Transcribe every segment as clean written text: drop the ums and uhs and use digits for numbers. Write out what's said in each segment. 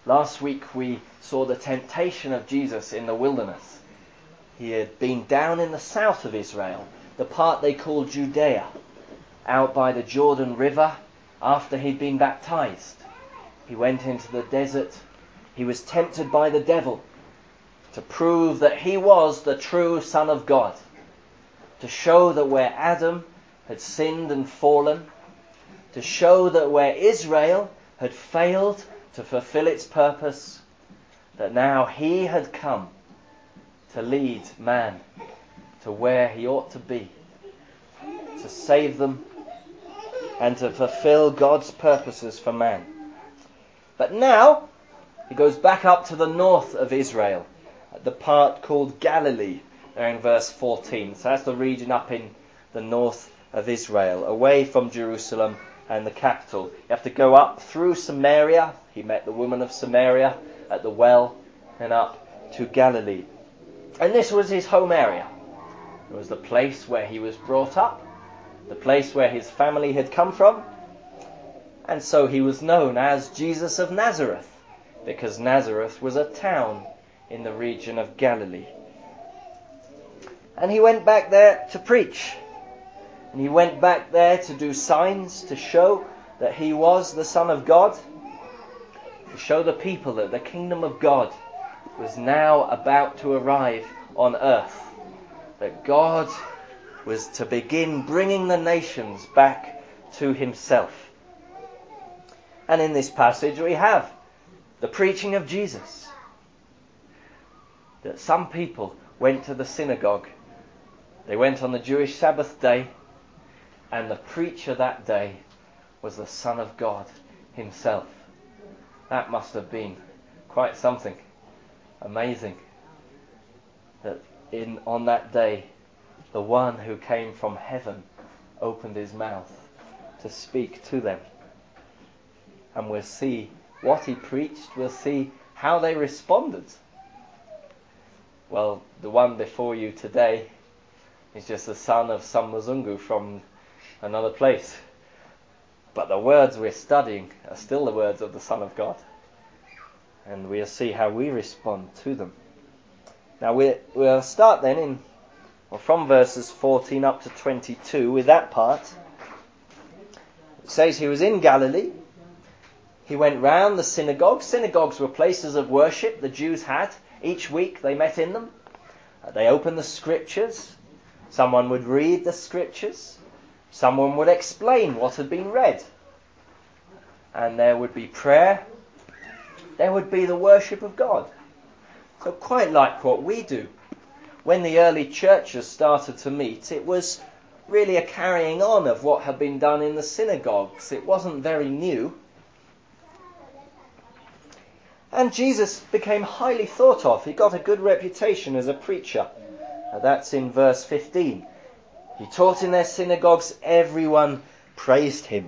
Last week we saw the temptation of Jesus in the wilderness. He had been down in the south of Israel, the part they call Judea, out by the Jordan River after he'd been baptized. He went into the desert. He was tempted by the devil to prove that he was the true Son of God, to show that where Adam had sinned and fallen, to show that where Israel had failed to fulfill its purpose, that now he had come to lead man to where he ought to be, to save them and to fulfill God's purposes for man. But now he goes back up to the north of Israel, at the part called Galilee, there in verse 14. So that's the region up in the north of Israel, away from Jerusalem and the capital. You have to go up through Samaria. He met the woman of Samaria at the well, and up to Galilee. And this was his home area. It was the place where he was brought up, the place where his family had come from. And so he was known as Jesus of Nazareth, because Nazareth was a town in the region of Galilee. And he went back there to preach. And he went back there to do signs to show that he was the Son of God, to show the people that the kingdom of God was now about to arrive on earth, that God was to begin bringing the nations back to himself. And in this passage we have the preaching of Jesus. That some people went to the synagogue. They went on the Jewish Sabbath day, and the preacher that day was the Son of God himself. That must have been quite something amazing. That on that day, the one who came from heaven opened his mouth to speak to them. And we'll see what he preached. We'll see how they responded. Well, the one before you today is just the son of some Mzungu from another place. But the words we're studying are still the words of the Son of God. And we'll see how we respond to them. Now we'll start then from verses 14 up to 22 with that part. It says he was in Galilee. He went round the synagogues. Synagogues were places of worship the Jews had. Each week they met in them. They opened the scriptures. Someone would read the scriptures. Someone would explain what had been read. And there would be prayer. There would be the worship of God. So quite like what we do. When the early churches started to meet, it was really a carrying on of what had been done in the synagogues. It wasn't very new. And Jesus became highly thought of. He got a good reputation as a preacher. That's in verse 15. He taught in their synagogues. Everyone praised him.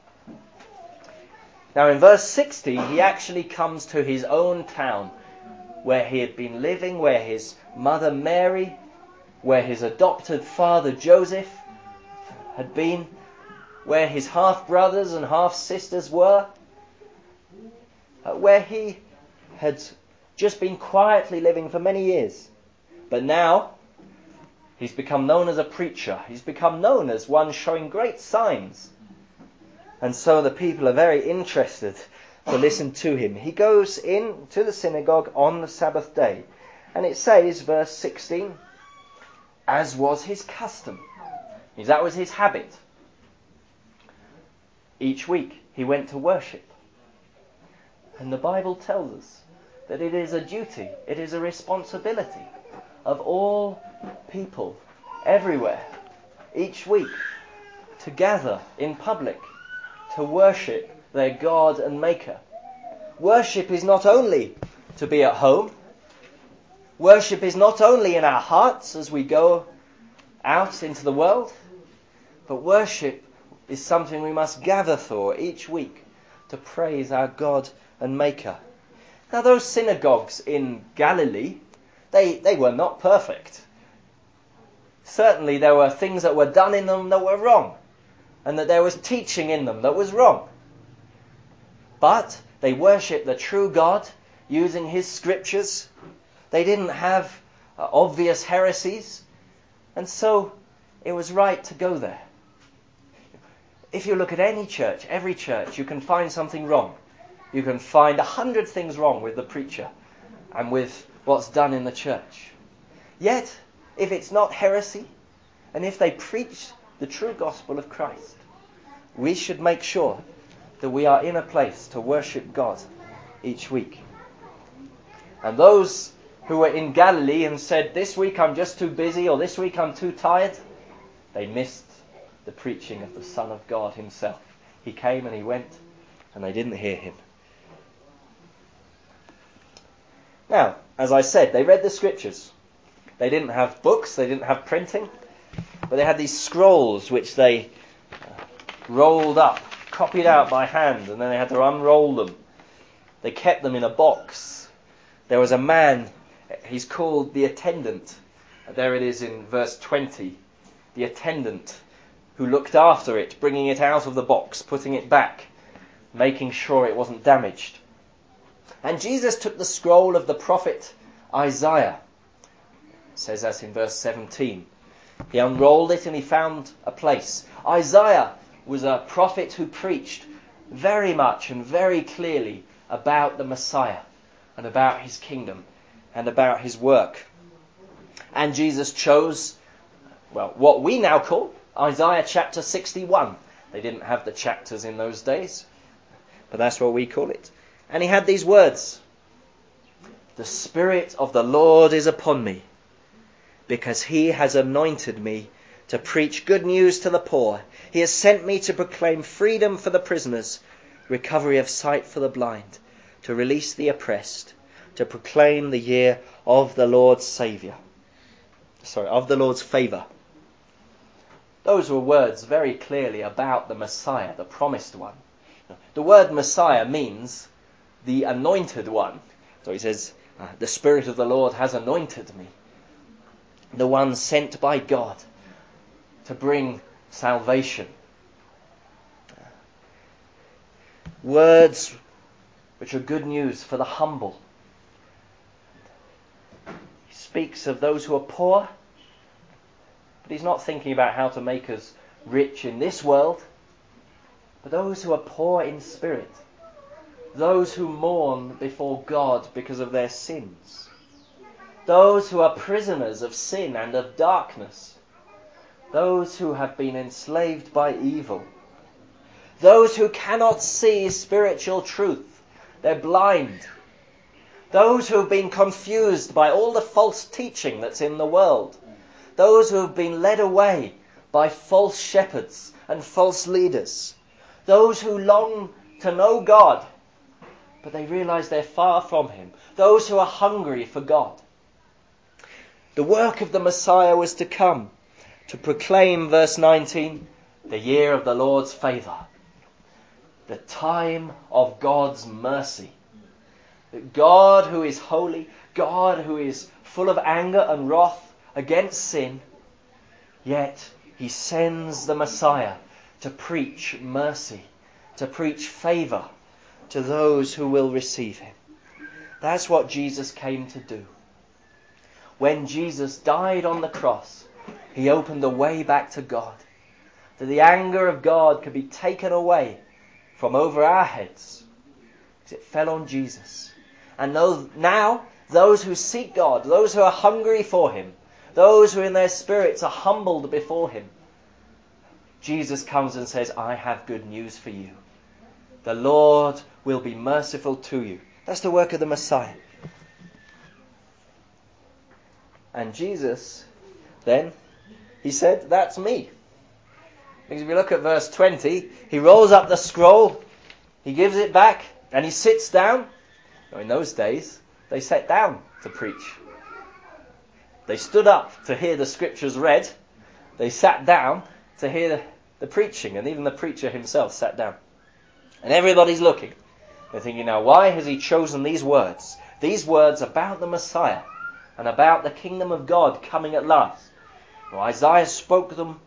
Now in verse 16, he actually comes to his own town, where he had been living, where his mother Mary, where his adopted father Joseph had been, where his half-brothers and half-sisters were, where he had just been quietly living for many years. But now he's become known as a preacher. He's become known as one showing great signs. And so the people are very interested to listen to him. He goes in to the synagogue on the Sabbath day. And it says, verse 16, as was his custom. That was his habit. Each week he went to worship. And the Bible tells us that it is a duty, it is a responsibility of all people everywhere, each week, to gather in public, to worship their God and Maker. Worship is not only to be at home. Worship is not only in our hearts as we go out into the world, but worship is something we must gather for each week to praise our God and Maker. Now those synagogues in Galilee, they were not perfect. Certainly there were things that were done in them that were wrong, and that there was teaching in them that was wrong. But They worshipped the true God using his scriptures. They didn't have obvious heresies. And so it was right to go there. If you look at any church, every church, you can find something wrong. You can find 100 things wrong with the preacher and with what's done in the church. Yet, if it's not heresy, and if they preach the true gospel of Christ, we should make sure that we are in a place to worship God each week. And those who were in Galilee and said, this week I'm just too busy, or this week I'm too tired, they missed the preaching of the Son of God himself. He came and he went, and they didn't hear him. Now, as I said, they read the scriptures. They didn't have books, they didn't have printing, but they had these scrolls which they rolled up, copied out by hand, and then they had to unroll them. They kept them in a box. There was a man, he's called the attendant. There it is in verse 20. The attendant who looked after it, bringing it out of the box, putting it back, making sure it wasn't damaged. And Jesus took the scroll of the prophet Isaiah. It says that in verse 17. He unrolled it and he found a place. Isaiah was a prophet who preached very much and very clearly about the Messiah and about his kingdom and about his work. And Jesus chose, what we now call Isaiah chapter 61. They didn't have the chapters in those days, but that's what we call it. And he had these words: "The Spirit of the Lord is upon me, because he has anointed me to preach good news to the poor. He has sent me to proclaim freedom for the prisoners, recovery of sight for the blind, to release the oppressed, to proclaim the year of the Lord's favour." Those were words very clearly about the Messiah, the promised one. The word Messiah means the anointed one. So he says, the Spirit of the Lord has anointed me. The one sent by God to bring salvation. Words which are good news for the humble. He speaks of those who are poor, but he's not thinking about how to make us rich in this world, but those who are poor in spirit. Those who mourn before God because of their sins. Those who are prisoners of sin and of darkness. Those who have been enslaved by evil. Those who cannot see spiritual truth. They're blind. Those who have been confused by all the false teaching that's in the world. Those who have been led away by false shepherds and false leaders. Those who long to know God, but they realize they're far from him. Those who are hungry for God. The work of the Messiah was to come to proclaim, verse 19, the year of the Lord's favour. The time of God's mercy. That God who is holy, God who is full of anger and wrath against sin, yet he sends the Messiah to preach mercy, to preach favour to those who will receive him. That's what Jesus came to do. When Jesus died on the cross, he opened the way back to God, that the anger of God could be taken away from over our heads, because it fell on Jesus. And now, those who seek God, those who are hungry for him, those who in their spirits are humbled before him, Jesus comes and says, I have good news for you. The Lord will be merciful to you. That's the work of the Messiah. And Jesus, then, he said, that's me. Because if you look at verse 20, he rolls up the scroll, he gives it back, and he sits down. Now, in those days, they sat down to preach. They stood up to hear the scriptures read. They sat down to hear the preaching, and even the preacher himself sat down. And everybody's looking. They're thinking, now, why has he chosen these words? These words about the Messiah and about the kingdom of God coming at last. Well, Isaiah spoke them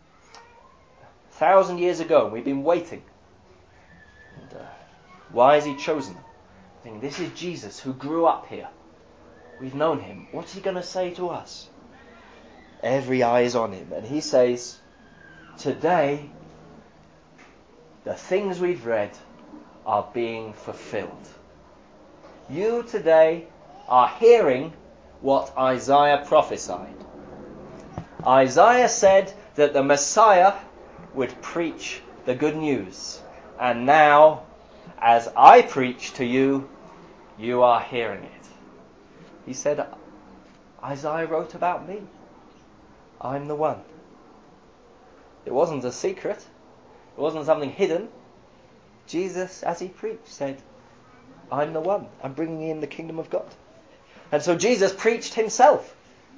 1,000 years ago, and we've been waiting. And, why has he chosen them? Thinking, this is Jesus who grew up here. We've known him. What's he going to say to us? Every eye is on him. And he says, today, the things we've read are being fulfilled. You today are hearing what Isaiah prophesied. Isaiah said that the Messiah would preach the good news. And now, as I preach to you, you are hearing it. He said, Isaiah wrote about me. I'm the one. It wasn't a secret. It wasn't something hidden. Jesus, as he preached, said, I'm the one. I'm bringing in the kingdom of God. And so Jesus preached himself.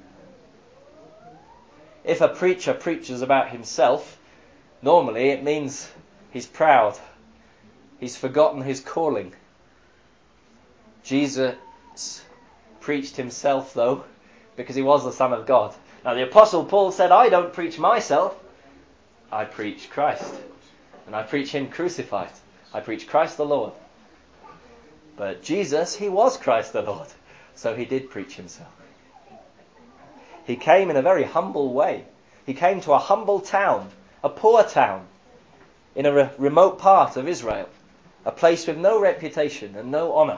If a preacher preaches about himself, normally it means he's proud. He's forgotten his calling. Jesus preached himself, though, because he was the Son of God. Now the Apostle Paul said, I don't preach myself. I preach Christ. And I preach him crucified. I preach Christ the Lord. But Jesus, he was Christ the Lord. So he did preach himself. He came in a very humble way. He came to a humble town, a poor town, in a remote part of Israel, a place with no reputation and no honour.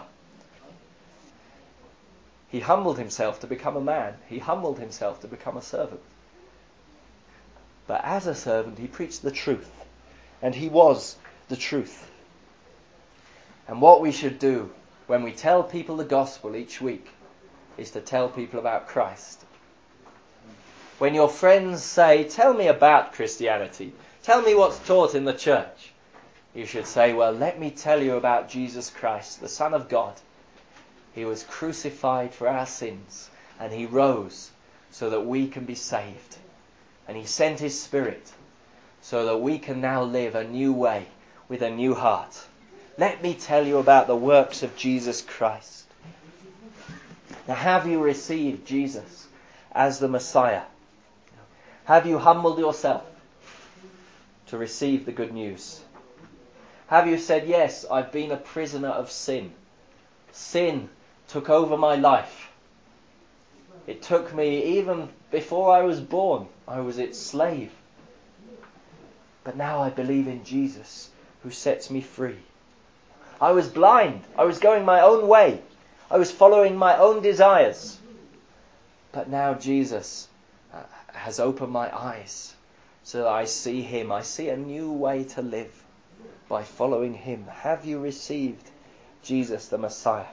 He humbled himself to become a man. He humbled himself to become a servant. But as a servant, he preached the truth. And he was the truth. And what we should do when we tell people the gospel each week is to tell people about Christ. When your friends say, tell me about Christianity, tell me what's taught in the church, you should say, well, let me tell you about Jesus Christ, the Son of God. He was crucified for our sins, and he rose so that we can be saved. And he sent his Spirit so that we can now live a new way with a new heart. Let me tell you about the works of Jesus Christ. Now, have you received Jesus as the Messiah? Have you humbled yourself to receive the good news? Have you said, yes, I've been a prisoner of sin. Sin took over my life. It took me even before I was born. I was its slave. But now I believe in Jesus who sets me free. I was blind. I was going my own way. I was following my own desires. But now Jesus has opened my eyes so that I see him. I see a new way to live by following him. Have you received Jesus the Messiah?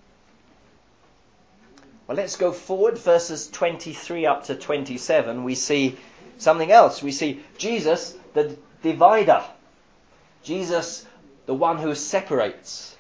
Well, let's go forward, verses 23 up to 27. We see something else. We see Jesus, the divider. Jesus, the one who separates.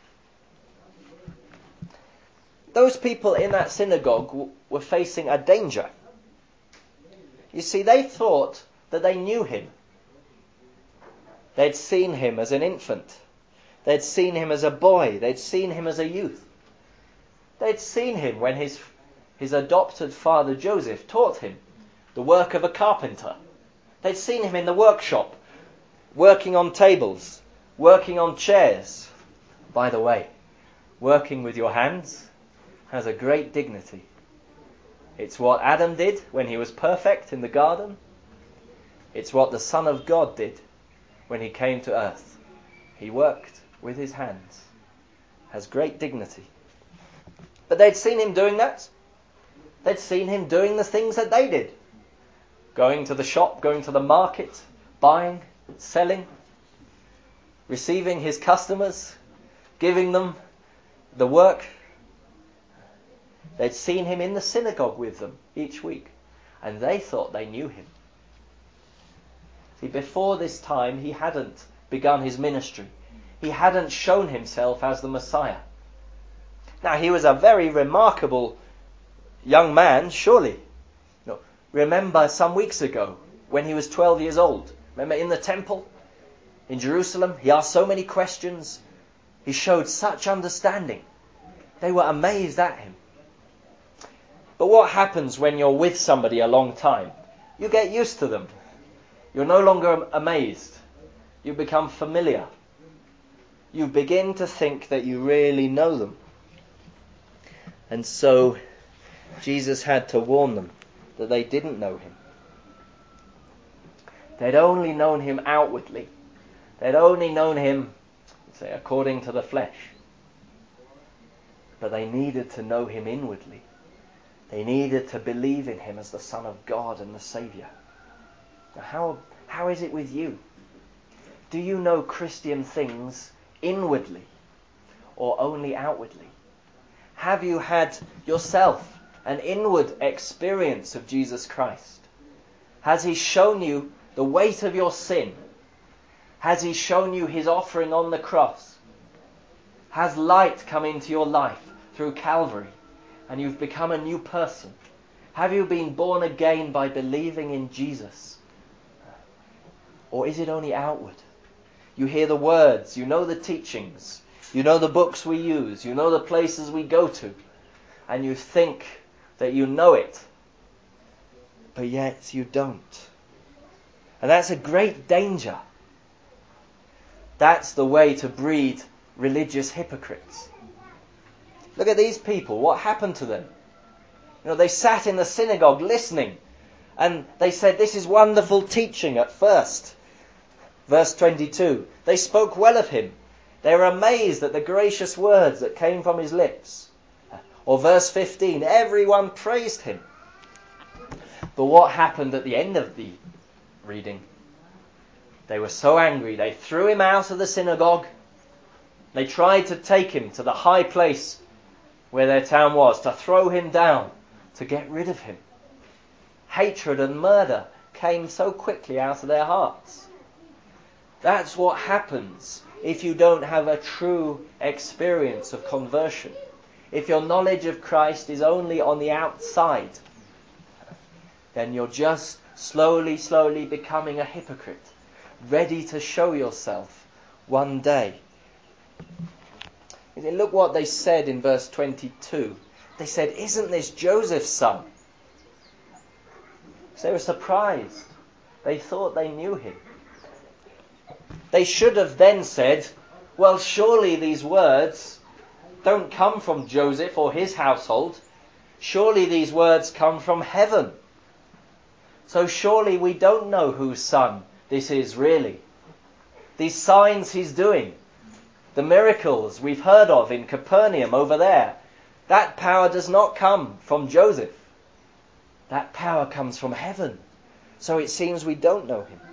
Those people in that synagogue were facing a danger. You see, they thought that they knew him. They'd seen him as an infant. They'd seen him as a boy. They'd seen him as a youth. They'd seen him when his adopted father Joseph taught him the work of a carpenter. They'd seen him in the workshop, working on tables, working on chairs. By the way, working with your hands has a great dignity. It's what Adam did when he was perfect in the garden. It's what the Son of God did when he came to earth. He worked with his hands. Has great dignity. But they'd seen him doing that. They'd seen him doing the things that they did. Going to the shop, going to the market, buying, selling, receiving his customers, giving them the work. They'd seen him in the synagogue with them each week, and they thought they knew him. See, before this time, he hadn't begun his ministry. He hadn't shown himself as the Messiah. Now, he was a very remarkable young man, surely. Remember some weeks ago, when he was 12 years old. Remember in the temple in Jerusalem? He asked so many questions. He showed such understanding. They were amazed at him. But what happens when you're with somebody a long time? You get used to them. You're no longer amazed. You become familiar. You begin to think that you really know them. And so Jesus had to warn them that they didn't know him. They'd only known him outwardly. They'd only known him, say, according to the flesh. But they needed to know him inwardly. They needed to believe in him as the Son of God and the Saviour. Now, how is it with you? Do you know Christian things inwardly or only outwardly? Have you had yourself an inward experience of Jesus Christ? Has he shown you the weight of your sin? Has he shown you his offering on the cross? Has light come into your life through Calvary and you've become a new person? Have you been born again by believing in Jesus? Or is it only outward? You hear the words, you know the teachings, you know the books we use, you know the places we go to, and you think that you know it, but yet you don't. And that's a great danger. That's the way to breed religious hypocrites. Look at these people. What happened to them? They sat in the synagogue listening, and they said, "This is wonderful teaching" at first. Verse 22, they spoke well of him. They were amazed at the gracious words that came from his lips. Or verse 15, everyone praised him. But what happened at the end of the reading? They were so angry, they threw him out of the synagogue. They tried to take him to the high place where their town was, to throw him down, to get rid of him. Hatred and murder came so quickly out of their hearts. That's what happens if you don't have a true experience of conversion. If your knowledge of Christ is only on the outside, then you're just slowly becoming a hypocrite, ready to show yourself one day. Look what they said in verse 22. They said, "Isn't this Joseph's son?" So they were surprised. They thought they knew him. They should have then said, "Well, surely these words don't come from Joseph or his household. Surely these words come from heaven. So surely we don't know whose son this is really. These signs he's doing, the miracles we've heard of in Capernaum over there, that power does not come from Joseph. That power comes from heaven. So it seems we don't know him."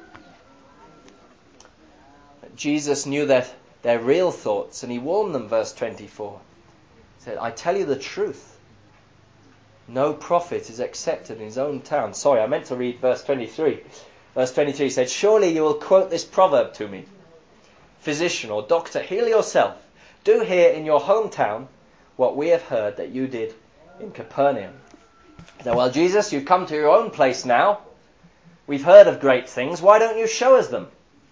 Jesus knew their real thoughts, and he warned them, verse 24. He said, "I tell you the truth. No prophet is accepted in his own town." Sorry, I meant to read verse 23. Verse 23 said, "Surely you will quote this proverb to me. Physician or doctor, heal yourself. Do here in your hometown what we have heard that you did in Capernaum." So, "Well, Jesus, you've come to your own place now. We've heard of great things. Why don't you show us them?"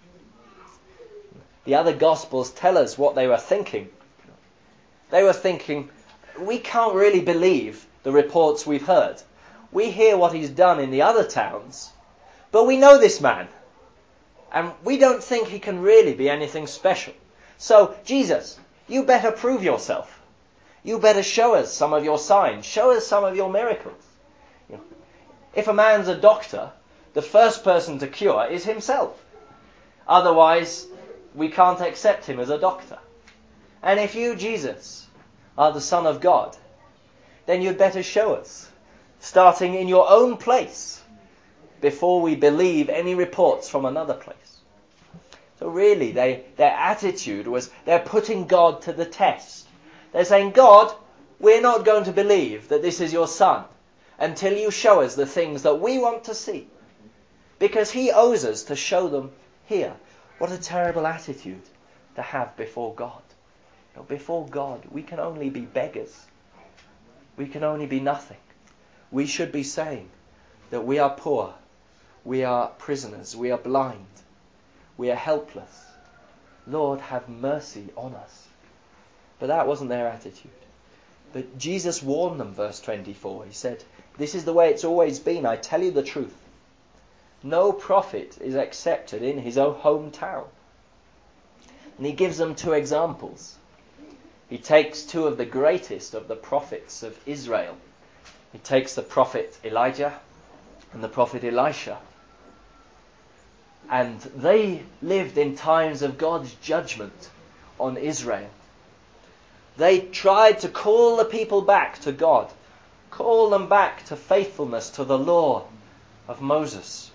The other Gospels tell us what they were thinking. They were thinking, we can't really believe the reports we've heard. We hear what he's done in the other towns, but we know this man, and we don't think he can really be anything special. So, Jesus, you better prove yourself. You better show us some of your signs. Show us some of your miracles. If a man's a doctor, the first person to cure is himself. Otherwise, we can't accept him as a doctor. And if you, Jesus, are the Son of God, then you'd better show us, starting in your own place, before we believe any reports from another place. So really, their attitude was they're putting God to the test. They're saying, "God, we're not going to believe that this is your Son until you show us the things that we want to see, because he owes us to show them here." What a terrible attitude to have before God. Before God, we can only be beggars. We can only be nothing. We should be saying that we are poor, we are prisoners, we are blind, we are helpless. Lord, have mercy on us. But that wasn't their attitude. But Jesus warned them, verse 24. He said, "This is the way it's always been. I tell you the truth. No prophet is accepted in his own hometown." And he gives them two examples. He takes two of the greatest of the prophets of Israel. He takes the prophet Elijah and the prophet Elisha. And they lived in times of God's judgment on Israel. They tried to call the people back to God, call them back to faithfulness to the law of Moses.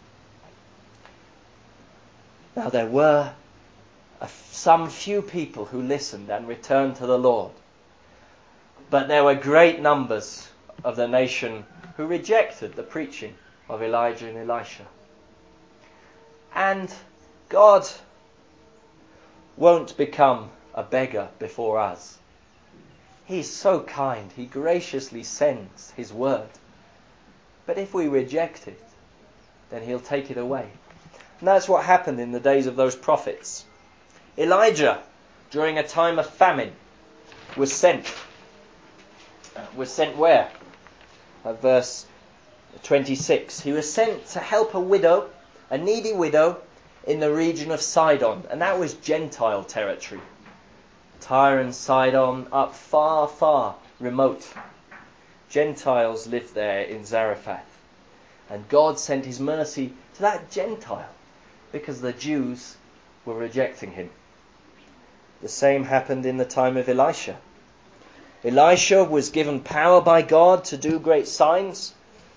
Now there were some few people who listened and returned to the Lord. But there were great numbers of the nation who rejected the preaching of Elijah and Elisha. And God won't become a beggar before us. He's so kind. He graciously sends His word. But if we reject it, then He'll take it away. And that's what happened in the days of those prophets. Elijah, during a time of famine, was sent. Was sent where? Verse 26. He was sent to help a widow, a needy widow, in the region of Sidon. And that was Gentile territory. Tyre and Sidon, up far, far remote. Gentiles lived there in Zarephath. And God sent His mercy to that Gentile because the Jews were rejecting Him. The same happened in the time of Elisha. Elisha was given power by God to do great signs.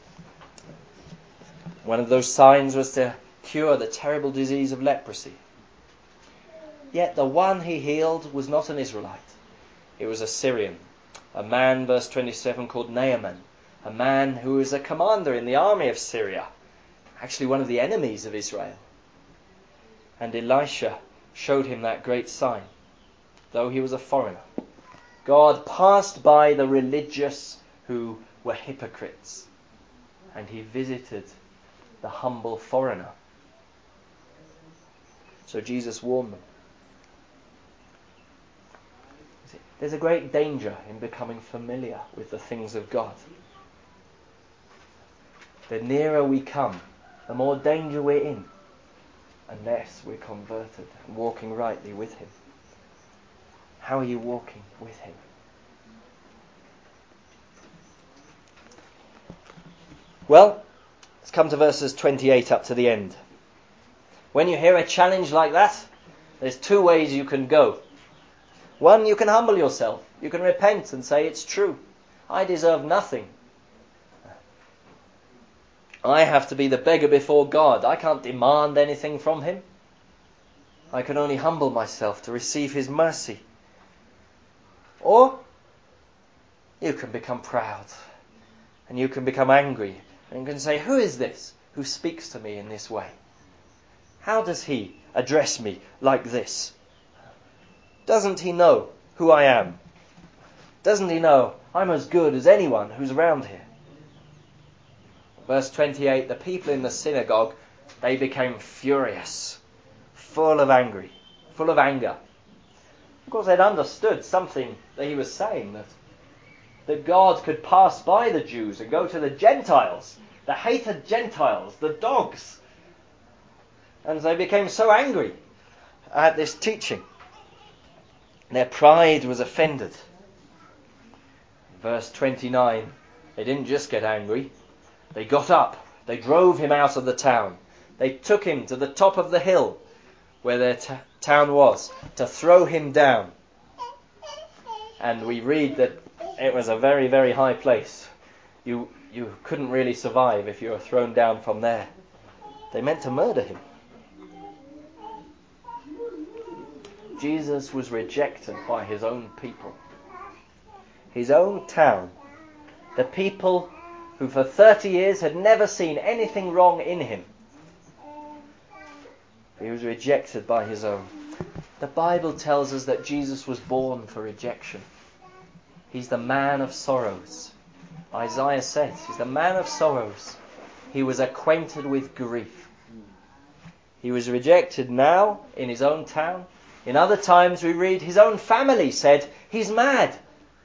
One of those signs was to cure the terrible disease of leprosy. Yet the one he healed was not an Israelite. It was a Syrian. A man, verse 27, called Naaman. A man who was a commander in the army of Syria. Actually one of the enemies of Israel. And Elisha showed him that great sign, though he was a foreigner. God passed by the religious who were hypocrites, and He visited the humble foreigner. So Jesus warned them. There's a great danger in becoming familiar with the things of God. The nearer we come, the more danger we're in, unless we're converted and walking rightly with Him. How are you walking with Him? Well, let's come to verses 28 up to the end. When you hear a challenge like that, there's two ways you can go. One, you can humble yourself. You can repent and say, it's true. I deserve nothing. I have to be the beggar before God. I can't demand anything from Him. I can only humble myself to receive His mercy. Or you can become proud and you can become angry and you can say, who is this who speaks to me in this way? How does he address me like this? Doesn't he know who I am? Doesn't he know I'm as good as anyone who's around here? Verse 28, the people in the synagogue, they became furious, full of anger. Of course, they'd understood something that he was saying, that God could pass by the Jews and go to the Gentiles, the hated Gentiles, the dogs. And they became so angry at this teaching. Their pride was offended. Verse 29, they didn't just get angry. They got up. They drove him out of the town. They took him to the top of the hill where their town was, to throw him down. And we read that it was a very, very high place. You couldn't really survive if you were thrown down from there. They meant to murder him. Jesus was rejected by His own people. His own town. The people who for 30 years had never seen anything wrong in Him. He was rejected by His own. The Bible tells us that Jesus was born for rejection. He's the man of sorrows. Isaiah says He's the man of sorrows. He was acquainted with grief. He was rejected now in His own town. In other times we read His own family said, he's mad.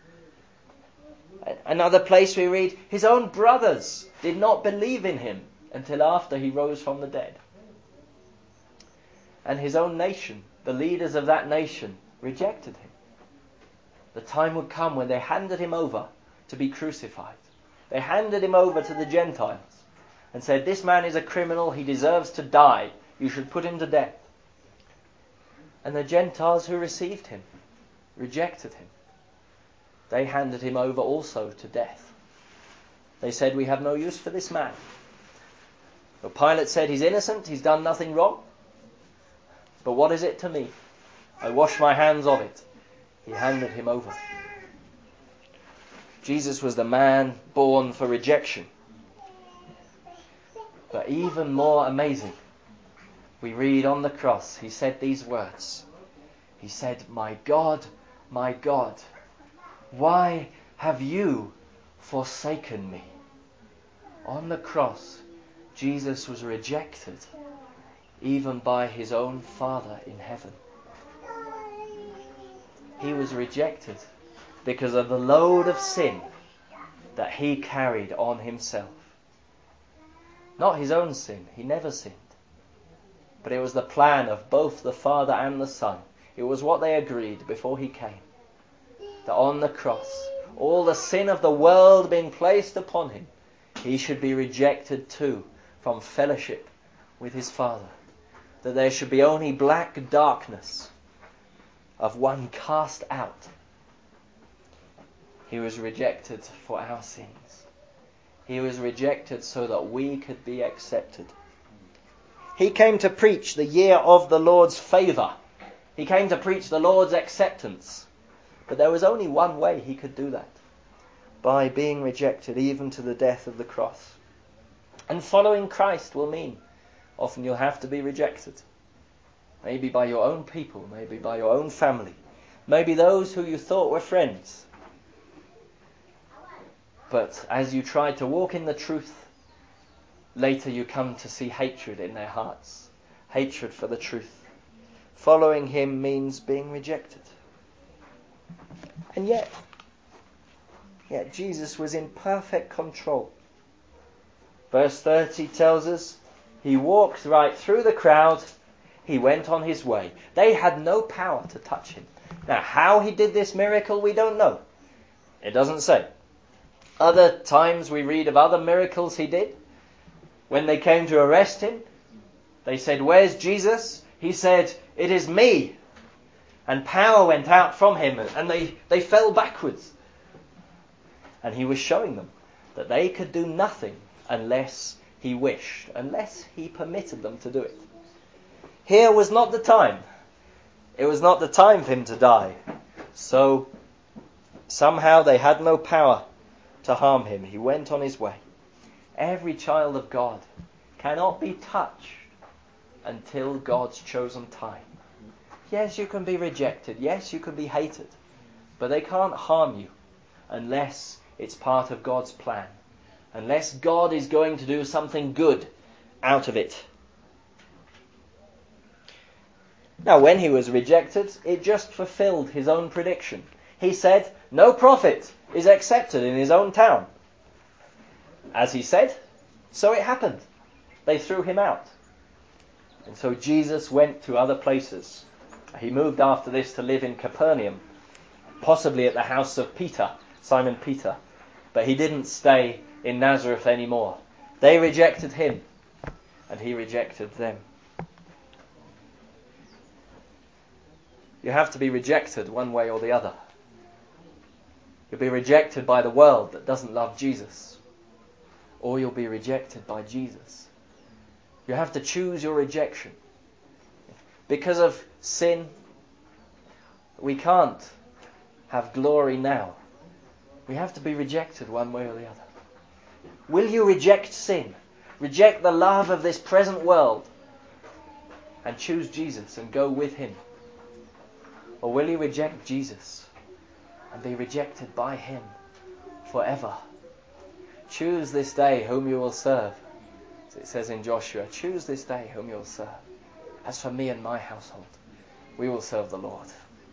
Another place we read, His own brothers did not believe in Him until after He rose from the dead. And His own nation, the leaders of that nation, rejected Him. The time would come when they handed him over to be crucified. They handed him over to the Gentiles and said, this man is a criminal, he deserves to die, you should put him to death. And the Gentiles who received him rejected him. They handed him over also to death. They said, we have no use for this man. But Pilate said, he's innocent, he's done nothing wrong. But what is it to me? I wash my hands of it. He handed him over. Jesus was the man born for rejection. But even more amazing, we read on the cross, he said these words. He said, my God, why have you forsaken me? On the cross, Jesus was rejected even by his own Father in heaven. He was rejected because of the load of sin that he carried on himself. Not his own sin, he never sinned. But it was the plan of both the Father and the Son. It was what they agreed before he came. That on the cross, all the sin of the world being placed upon him, he should be rejected too from fellowship with his Father. That there should be only black darkness of one cast out. He was rejected for our sins. He was rejected so that we could be accepted. He came to preach the year of the Lord's favour. He came to preach the Lord's acceptance. But there was only one way he could do that. By being rejected even to the death of the cross. And following Christ will mean often you'll have to be rejected. Maybe by your own people, maybe by your own family, maybe those who you thought were friends. But as you try to walk in the truth, later you come to see hatred in their hearts. Hatred for the truth. Following him means being rejected. And yet Jesus was in perfect control. Verse 30 tells us, he walked right through the crowd, he went on his way. They had no power to touch him. Now, how he did this miracle, we don't know. It doesn't say. Other times we read of other miracles he did. When they came to arrest him, they said, where's Jesus? He said, it is me. And power went out from him, and they fell backwards. And he was showing them that they could do nothing unless he wished, unless he permitted them to do it. Here was not the time. It was not the time for him to die. So somehow they had no power to harm him. He went on his way. Every child of God cannot be touched until God's chosen time. Yes, you can be rejected. Yes, you can be hated. But they can't harm you unless it's part of God's plan. Unless God is going to do something good out of it. Now, when he was rejected, it just fulfilled his own prediction. He said, no prophet is accepted in his own town. As he said, so it happened. They threw him out. And so Jesus went to other places. He moved after this to live in Capernaum, possibly at the house of Peter, Simon Peter. But he didn't stay in Nazareth anymore. They rejected him, and he rejected them. You have to be rejected one way or the other. You'll be rejected by the world that doesn't love Jesus, or you'll be rejected by Jesus. You have to choose your rejection. Because of sin, we can't have glory now. We have to be rejected one way or the other. Will you reject sin? Reject the love of this present world and choose Jesus and go with him? Or will you reject Jesus and be rejected by him forever? Choose this day whom you will serve. As it says in Joshua, choose this day whom you will serve. As for me and my household, we will serve the Lord.